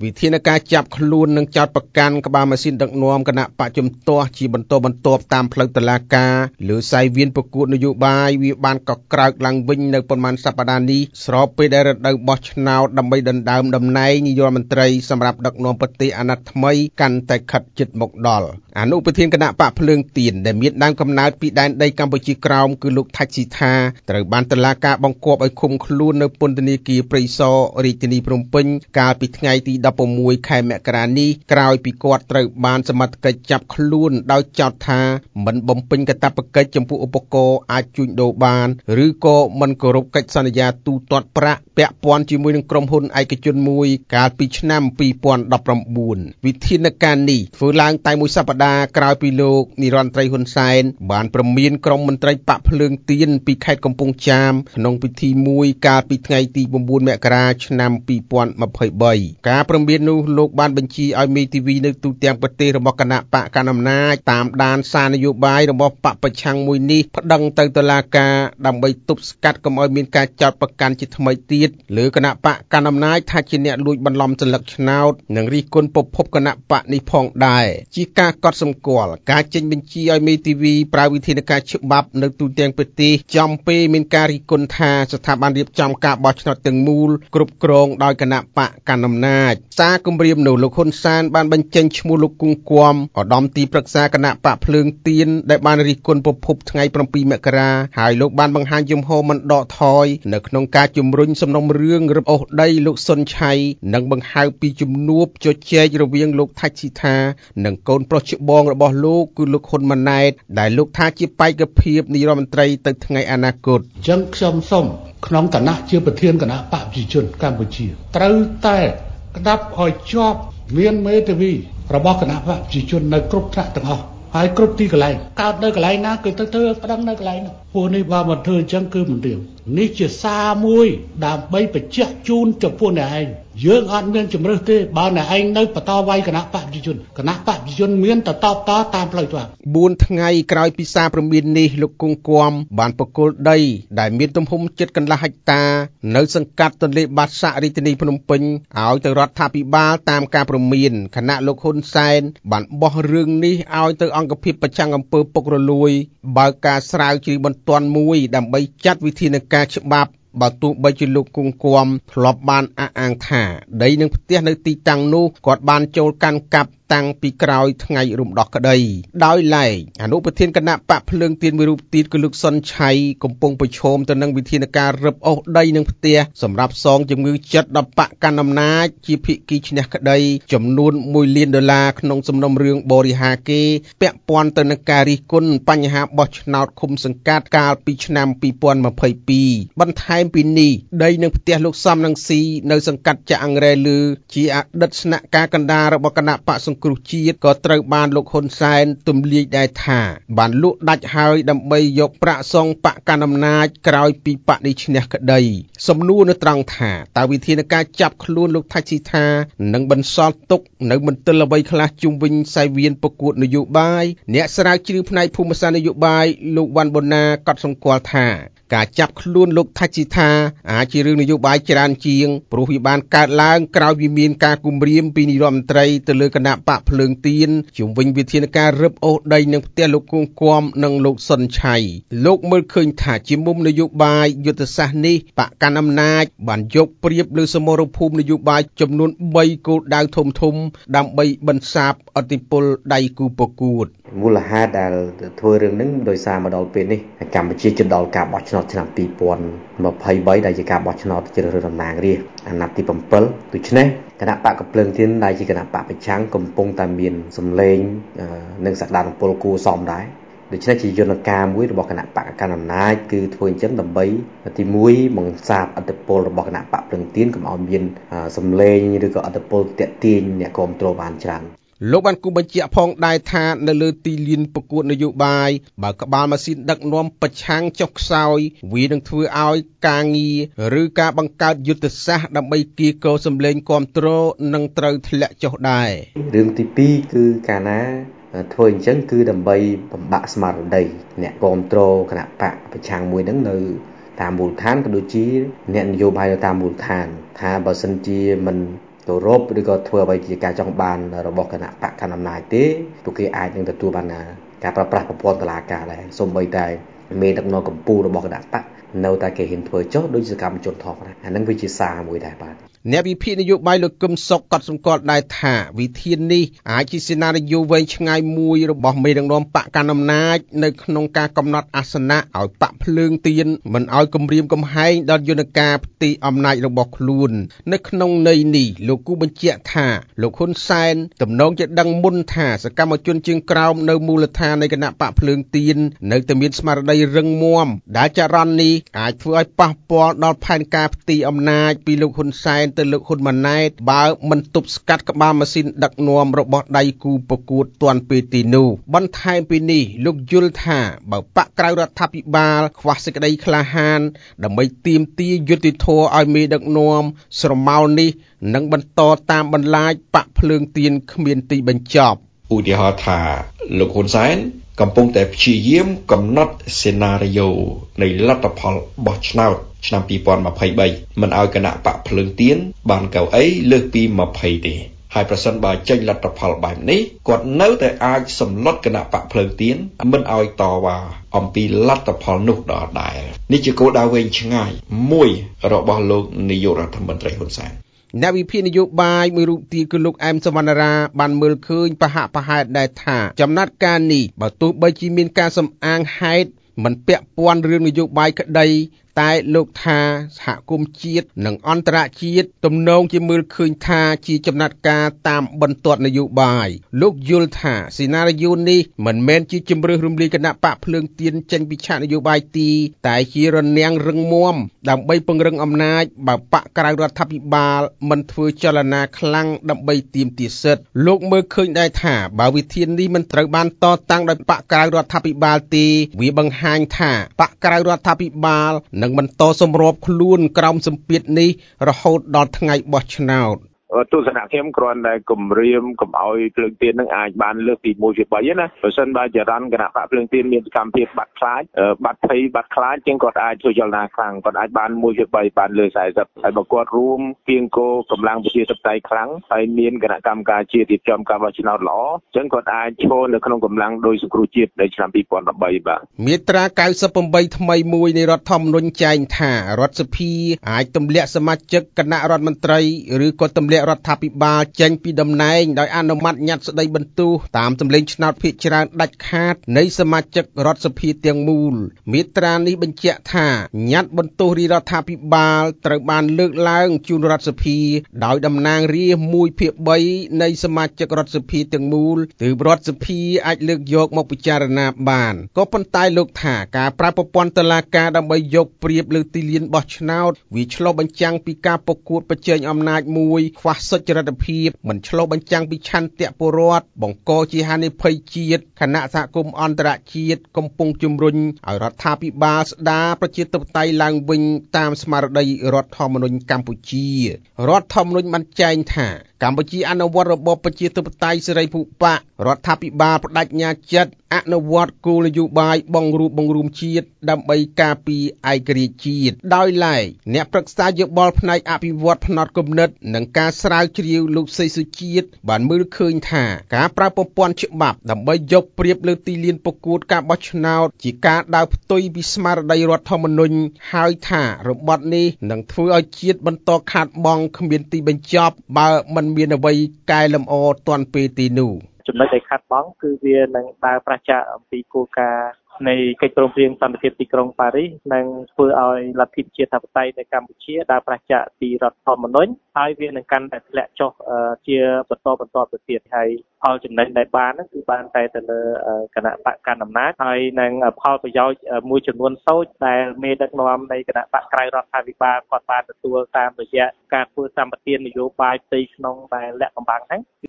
វិធានការចាប់ខ្លួននិងចោទប្រកាន់ក្បាលម៉ាស៊ីនដឹកនាំគណៈបច្ចុប្បន្នជាបន្តបន្ទាប់តាមផ្លូវតុលាការលើសាយវានប្រកួតនយោបាយវាបានកក្រើកឡើងវិញនៅប៉ុន្មានសប្តាហ៍នេះស្របពេលដែលរដូវបោះឆ្នោតដើម្បីដណ្ដើមតំណែងនាយករដ្ឋមន្ត្រីសម្រាប់ដឹកនាំប្រទេសអាណត្តិថ្មីកាន់តែខិតជិតមកដល់អនុប្រធានគណៈបកភ្លើងទៀនដែលមានដើមកំណើតពីដែនដីកម្ពុជាក្រោមគឺលោកថាច់ស៊ីថាត្រូវបានតុលាការបង្គាប់ឲ្យឃុំខ្លួននៅពន្ធនាគារព្រៃសររាជធានីភ្នំពេញកាលពីថ្ងៃទី16ខែមករានេះក្រោយពីគាត់ត្រូវបានសមត្ថកិច្ចចាប់ខ្លួនដោយចោទថាមិនបំពេញកាតព្វកិច្ចចំពោះឧបករណ៍អាចជួញដូរបានឬក៏មិនគោរពកិច្ចសន្យាទូទាត់ប្រាក់ពាក់ព័ន្ធជាមួយនឹងក្រុមហ៊ុនឯកជនមួយកាលពីឆ្នាំ2019វិធានការនេះធ្វើឡើងតែមួយសប្តាហ៍ក្រោយពីលោកនាយរដ្ឋមន្ត្រីហ៊ុនសែនបានព្រមានក្រុមមន្ត្រីបកភ្លើងទៀនពីខេត្តកំពង់ចាមក្នុងពិធីមួយកាលពីថ្ងៃទី9មករាឆ្នាំ2023ការព្រមាននោះលោកបានបញ្ជាឲ្យមេធាវីនៅទូទាំងប្រទេសរបស់គណៈបកកណ្ដាលអំណាចតាមដានសារនយោបាយរបស់បកប្រឆាំងមួយនេះប្តឹងទៅតុលាការដើម្បីទប់ស្កាត់កុំឲ្យមានការចោទប្រកាន់ជាថ្មីទៀតលើគណៈបកកណ្ដាលអំណាចថាជាអ្នកលួចបន្លំសន្លឹកឆ្នោតនិងរិះគន់ប្រភពគណៈបកនេះផងដែរជាការកត់សម្គាល់ការចេញបញ្ជាឲ្យមេធាវីប្រើវិធានការច្បាប់នៅទូទាំងប្រទេសចំពេលមានការរិះគន់ថាស្ថាប័នរៀបចំការបោះឆ្នោតទាំងមូលគ្រប់គ្រងដោយគណៈបកកណ្ដាលអំណាចសារគម្រាមនោះលោកហ៊ុនសែនបានបញ្ចេញឈ្មោះលោកគង់គួមឧត្តមទីប្រឹក្សាគណៈបកភ្លើងទៀនដែលបានរិះគន់ប្រភពថ្ងៃ7មករាហើយលោកបានបង្ហាញជំហរមិនដកថយនៅក្នុងការជំរុញសំណុំរឿងរឹបអូសដីលោកសុនឆៃនិងបង្ហើបពីជំនួបជជែករវាងលោកថាច់ស៊ីថានិងកូនប្រុសច្បងរបស់លោកគឺលោកហ៊ុនម៉ាណែតដែលលោកថាជាបេក្ខភាពនាយរដ្ឋមន្ត្រីទៅថ្ងៃអនាគតចឹងខ្ញុំសូមក្នុងឋានៈជាប្រធានគណៈបកប្រជាជនកម្ពុជាត្រូវតែក្តាប់ឲ្យជាប់មានមេធាវីរបស់គណៈបកប្រជាជននៅគ្រប់ថ្នាក់ទាំងអស់ហើយគ្រប់ទីកន្លែងកើតនៅកន្លែងណាគឺទៅធ្វើប្តឹងនៅកន្លែងនោះពួកនេះបើមិនធ្វើអញ្ចឹងគឺមិនរៀងនេះជាសារមួយដើម្បីបញ្ជាក់ជូនចំពោះអ្នកឯងយើងអត់មានជំរឿសទេបើអ្នកឯងនៅបន្តវាយគណៈបកប្រជាជនគណៈបកប្រជាជនមានតែតបតតាមផ្លូវច្បាប់ 4ថ្ងៃក្រោយពីសារព្រមាននេះលោកគង់គួមបានបកគលដីដែលមានទំហំជិតកន្លះហិកតានៅសង្កាត់ទន្លេបាសាក់រាជធានីភ្នំពេញឲ្យទៅរដ្ឋាភិបាលតាមការព្រមានគណៈលោកហ៊ុនសែនបានបោះរឿងនេះឲ្យទៅអង្គភាពប្រឆាំងអំពើពុករលួយបើកការស្រាវជ្រាវបន្ទាន់មួយដើម្បីចាត់វិធានការច្បាប់បើទោះបីជាលោកគង់គួមធ្លាប់បានអះអាងថាដីនឹងផ្ទះនៅទីតាំងនោះគាត់បានចូលកាន់កាប់តាំងពីក្រោយថ្ងៃរំដោះក្តីដោយឡែកអនុប្រធានគណៈបកភ្លើងទៀនមួយរូបទៀតគឺលោកសុនឆៃកំពុងប្រឈមទៅនឹងវិធានការរឹបអូសដីនឹងផ្ទះសម្រាប់សងជំងឺចិត្តដល់បកកណ្ដាលអំណាចជាភាគីឈ្នះក្តីចំនួន$1 លានក្នុងសំណុំរឿងបរិហាកេរពាក់ព័ន្ធទៅនឹងការរិះគន់បញ្ហាបោះឆ្នោតឃុំសង្កាត់កាលពីឆ្នាំ2022បន្ថែមពីនេះដីនឹងផ្ទះលោកសំរងស៊ីនៅសង្កាត់ចាក់អង្រែលឺជាអតីតស្នាក់ការកណ្ដាលរបស់គណៈបកសង្គ្រោះជាតិក៏ត្រូវបានលោកហ៊ុនសែនទម្លាយដែរថាបានលក់ដាច់ហើយដើម្បីយកប្រាក់សងបកកណ្ដាលអំណាចក្រោយពីបកនេះឈ្នះក្តីសំណួរនៅត្រង់ថាតើវិធានការចាប់ខ្លួនលោកថាច់ស៊ីថានឹងបន្សល់ទុកនៅមន្ទិលអ្វីខ្លះជុំវិញសាយវានប្រកួតនយោបាយអ្នកស្រាវជ្រាវផ្នែកភូមិសាស្ត្រនយោបាយលោកវ៉ាន់បូណាកត់សម្គាល់ថាការចាប់ខ្លួនលោកថាច់ស៊ីថាអាចជារឿងនយោបាយច្រើនជាងព្រោះវាបានកើតឡើងក្រោយពីមានការគំរាមពីនាយរដ្ឋមន្ត្រីទៅលើគណៈបកភ្លើងទៀនជុំវិញវិធានការរឹបអូសដីនឹងផ្ទះលោកគង់គួមនិងលោកសុនឆៃលោកមើលឃើញថាជាមុំនយោបាយយុទ្ធសាស្ត្រនេះបកកណ្ដាលអំណាចបានយកប្រៀបលើសមរភូមិនយោបាយចំនួន3គោលដៅធំដើម្បីបន្សាបឥទ្ធិពលដៃគូប្រកួតមូលហេតុដែលធ្វើរឿងហ្នឹងដោយសារមកដល់ពេលនេះកម្ពុជាជិតដល់ការបោះឆ្នោតឆ្នាំ2023ដែលជាការបោះឆ្នោតជ្រើសរើសតំណាងរាស្ត្រអាណត្តិទី7ដូច្នេះគណៈបកកភ្លើងទៀនដែលជាគណៈបកប្រឆាំងកំពុងតែមានសម្លេងនិងសក្តានុពលគួរសមដែរដូច្នេះជាយន្តការមួយរបស់គណៈបកកណ្ដាលអំណាចគឺធ្វើអញ្ចឹងដើម្បីទី1បង្សាបឥទ្ធិពលរបស់គណៈបកភ្លើងទៀនកុំឲ្យមានសម្លេងឬក៏ឥទ្ធិពលទាក់ទាញអ្នកគ្រប់គ្រងបានច្រើនលោកបានគូបញ្ជាក់ផងដែរថានៅលើទីលានប្រកួតនយោបាយបើក្បាលម៉ាស៊ីនដឹកនាំប្រឆាំងចុះខ្សោយវានឹងធ្វើឲ្យការងារឬការបង្កើតយុទ្ធសាស្ត្រដើម្បីគៀកោសម្លេងគ្រប់គ្រងនឹងត្រូវធ្លាក់ចុះដែររឿងទី2គឺកាលណាធ្វើអញ្ចឹងគឺដើម្បីបំបាក់ស្មារតីអ្នកគ្រប់គ្រងគណៈបកប្រឆាំងមួយហ្នឹងនៅតាមមូលដ្ឋានក៏ដូចជាអ្នកនយោបាយនៅតាមមូលដ្ឋានថាបើសិនជាមិនគោរពឬក៏ធ្វើអ្វីជាការចង់បានរបស់គណៈបកកណ្ដាលអំណាចទេពួកគេអាចនឹងទទួលបានការប្រើប្រាស់ប្រព័ន្ធតុលាការដែរសូម្បីតែមេដឹកនាំកម្ពុជារបស់គណៈបកនៅតែគេហ៊ានធ្វើចុះដោយសកម្មជនថោកដែរអានឹងវាជាសារមួយដែរបាទអ្នកវិភាគនយោបាយលោកកឹមសុខក៏សម្គាល់ដែរថាវិធាននេះអាចជាសេណារីយ៉ូវែងឆ្ងាយមួយរបស់មេដឹកនាំបកកណ្ដាលអំណាចនៅក្នុងការកំណត់អាសនៈឲ្យបកភ្លើងទៀនមិនឲ្យគំរាមកំហែងដល់យន្តការផ្ទៃអំណាចរបស់ខ្លួននៅក្នុងន័យនេះលោកគូបញ្ជាក់ថាលោកហ៊ុនសែនទំនងជាដឹងមុនថាសកម្មជនជើងក្រោមនៅមូលដ្ឋាននៃគណៈបកភ្លើងទៀននៅតែមានស្មារតីរឹងមាំដែលចរន្តនេះអាចធ្វើឲ្យប៉ះពាល់ដល់ផែនការផ្ទៃអំណាចពីលោកហ៊ុនសែនទៅលោកហ៊ុនម៉ាណែតបើមិនទប់ស្កាត់ក្បាលម៉ាស៊ីនដឹកនាំរបស់ដៃគូប្រកួតទាន់ពេលទីនោះបន្ថែមពីនេះលោកយល់ថាបើបកក្រៅរដ្ឋាភិបាលខ្វះសេចក្តីក្លាហានដើម្បីទាមទារយុត្តិធម៌ឲ្យមេដឹកនាំស្រមោលនេះនឹងបន្តតាមបន្លាចបកភ្លើងទៀនគ្មានទីបញ្ចប់ឧទាហរណ៍ថាលោកហ៊ុនសែនកំពុងតែព្យាយាមកំណត់សេណារីយ៉ូនៃលទ្ធផលបោះឆ្នោតឆ្នាំ2023មិនឲ្យគណៈបកភ្លើងទៀនបានកៅអីលើសពី20ទេហើយប្រសិនបើចេញលទ្ធផលបែបនេះគាត់នៅតែអាចសម្លុតគណៈបកភ្លើងទៀនមិនឲ្យតវ៉ាអំពីលទ្ធផលនោះដដែលនេះជាគោលដៅវែងឆ្ងាយមួយរបស់លោកនាយករដ្ឋមន្ត្រីហ៊ុនសែនអ្នកវិភាគនយោបាយមួយរូបទៀតគឺលោកអែមសវណ្ណរាបានមើលឃើញប្រហាក់ប្រហែលដែរថាចំណាត់ការនេះបើទោះបីជាមានការសំអាងហេតុមិនពាក់ព័ន្ធរឿងនយោបាយក្តីតែលោកថាសហគមន៍ជាតិនិងអន្តរជាតិទំនងជាមើលឃើញថាជាចំណាត់ការតាមបន្ទាត់នយោបាយលោកយល់ថាសេណារីយ៉ូនេះមិនមែនជាជំរឿសរំលាយគណៈបកភ្លើងទៀនចេញពីឆាកនយោបាយទីតែជារនាំងរឹងមាំដើម្បីពង្រឹងអំណាចបើបកក្រៅរដ្ឋាភិបាលមិនធ្វើចលនាខ្លាំងដើម្បីទាមទារសិទ្ធិលោកមើលឃើញដែរថាបើវិធាននេះមិនត្រូវបានតតាំងដោយបកក្រៅរដ្ឋាភិបាលទេវាបង្ហាញថាបកក្រៅរដ្ឋាភិបាលនឹងបន្តសម្របខ្លួនក្រោមសម្ពាធនេះរហូតដល់ថ្ងៃបោះឆ្នោតទស្សនៈខ្ញុំគ្រាន់តែគម្រាមកុំឲ្យភ្លើងទៀននឹងអាចបានលើកពី1ពី3ណាបើសិនបើចរន្តគណៈបកភ្លើងទៀនមានសកម្មភាពបាត់ខ្លាចបាត់ភ័យបាត់ខ្លាចជាងគាត់អាចធ្វើចលនាខ្លាំងគាត់អាចបាន1ពី3បានលើ40ហើយបើគាត់រួមគៀងគោកម្លាំងប្រជាធិបតេយ្យខ្លាំងហើយមានគណៈកម្មការជាតិរៀបចំការបោះឆ្នោតល្អអញ្ចឹងគាត់អាចឈរនៅក្នុងកម្លាំងដោយសង្គ្រោះជាតិនៅឆ្នាំ2013បាទមាត្រា98ថ្មីមួយនៃរដ្ឋធម្មនុញ្ញចែងថារដ្ឋសភាអាចទម្លាក់សមាជិកគណៈរដ្ឋមន្ត្រីឬក៏ទម្លាក់រដ្ឋាភិបាលចេញពីតំណែងដោយអនុម័តញត្តិស្តីបន្ទោសតាមសម្លេងឆ្នោតភាគច្រើនដាច់ខាតនៃសមាជិករដ្ឋសភាទាំងមូលមាត្រានេះបញ្ជាក់ថាញត្តិបន្ទោសរាជរដ្ឋាភិបាលត្រូវបានលើកឡើងជូនរដ្ឋសភាដោយតំណាងរាស្ត្រ1/3នៃសមាជិករដ្ឋសភាទាំងមូលទើបរដ្ឋសភាអាចលើកយកមកពិចារណាបានក៏ប៉ុន្តែលោកថាការប្រើប្រព័ន្ធតុលាការដើម្បីយកប្រៀបលើទីលានបោះឆ្នោតវាឆ្លុះបញ្ចាំងពីការប្រកួតប្រជែងអំណាចមួយខ្វះសុចរិតភាពមិនឆ្លុះបញ្ចាំងពីឆន្ទៈពលរដ្ឋបង្កជាហានិភ័យជាតិគណៈសហគមន៍អន្តរជាតិកំពុងជំរុញឲ្យរដ្ឋាភិបាលស្ដារប្រជាធិបតេយ្យឡើងវិញតាមស្មារតីរដ្ឋធម្មនុញ្ញកម្ពុជារដ្ឋធម្មនុញ្ញបានចែងថាកម្ពុជាអនុវត្តរបបប្រជាធិបតេយ្យសេរីភូប៉ារដ្ឋាភិបាលបដិញ្ញាចិត្តអនុវត្តគោលនយោបាយបង្រួបបង្រួមជាតិដើម្បីការពារឯករាជ្យជាតិដោយឡែកអ្នកប្រឹក្សាយោបល់ផ្នែកអភិវឌ្ឍផ្នត់គំនិតនិងការស្រាវជ្រាវលោកសីសុជាតិបានមើលឃើញថាការប្រើប្រព័ន្ធច្បាប់ដើម្បីយកប្រៀបលើទីលានប្រកួតការបោះឆ្នោតជាការដើរផ្ទុយពីស្មារតីរដ្ឋធម្មនុញ្ញហើយថារបបនេះនឹងធ្វើឲ្យជាតិបន្តខាតបង់គ្មានទីបញ្ចប់បើមិនមានអ្វីកែលម្អទាន់ពេលទីនោះចំណុចដែលខាត់បងគឺវានឹងដើរប្រឆាំងអំពីគោលការណ៍នៃកិច្ចព្រមព្រៀងសន្តិភាពទីក្រុងប៉ារីសនិងធ្វើឲ្យលទ្ធិប្រជាធិបតេយ្យនៅកម្ពុជាដើរប្រឆាំងពីរដ្ឋធម្មនុញ្ញហើយវានឹងកាន់តែធ្លាក់ចុះជាបន្តទៅទៀតហើយផលចំណេញដែលបានគឺបានតែទៅលើគណៈបកកណ្ដាលអំណាចហើយនឹងផលប្រយោជន៍មួយចំនួនតូចដែលមេដឹកនាំនៃគណៈបកក្រៅរដ្ឋាភិបាលគាត់បានទទួលតាមរយៈការធ្វើសម្បទាននយោបាយផ្ទៃក្នុងដែលលាក់កំបាំងហ្នឹង